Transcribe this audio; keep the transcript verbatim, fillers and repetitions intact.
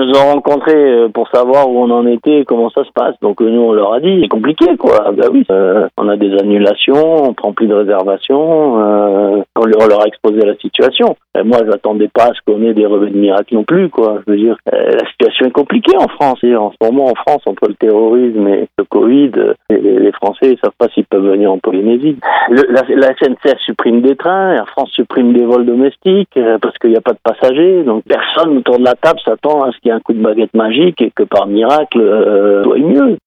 Ils nous ont rencontrés pour savoir où on en était, comment ça se passe. Donc nous, on leur a dit, c'est compliqué, quoi. Ben oui, euh, on a des annulations, on prend plus de réservations, euh, on, leur, on leur a exposé la situation. Et moi, je n'attendais pas à ce qu'on ait des revenus de miracle non plus, quoi. Je veux dire, euh, la situation est compliquée en France. Et en ce moment, en France, entre le terrorisme et le Covid, les, les Français ne savent pas s'ils peuvent venir en Polynésie. Le, la, la S N C F supprime des trains, Air France supprime des vols domestiques, euh, parce qu'il n'y a pas de passagers. Donc personne autour de la table s'attend à ce qu'il y ait un coup de baguette magique et que par miracle, euh, tout aille mieux.